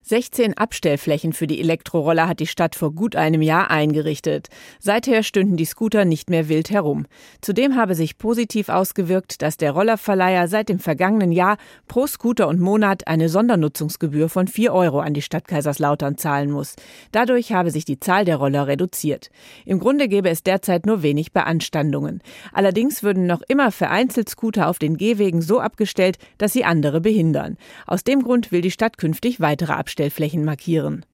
16 Abstellflächen für die Elektroroller hat die Stadt vor gut einem Jahr eingerichtet. Seither stünden die Scooter nicht mehr wild herum. Zudem habe sich positiv ausgewirkt, dass der Rollerverleiher seit dem vergangenen Jahr pro Scooter und Monat eine Sondernutzungsgebühr von 4 € an die Stadt Kaiserslautern zahlen muss. Dadurch habe sich die Zahl der Roller reduziert. Im Grunde gäbe es derzeit nur wenig Beanstandungen. Allerdings würden noch immer vereinzelt Scooter auf den Gehwegen so abgestellt, dass sie andere behindern. Aus dem Grund will die Stadt künftig weitere Abstellflächen markieren.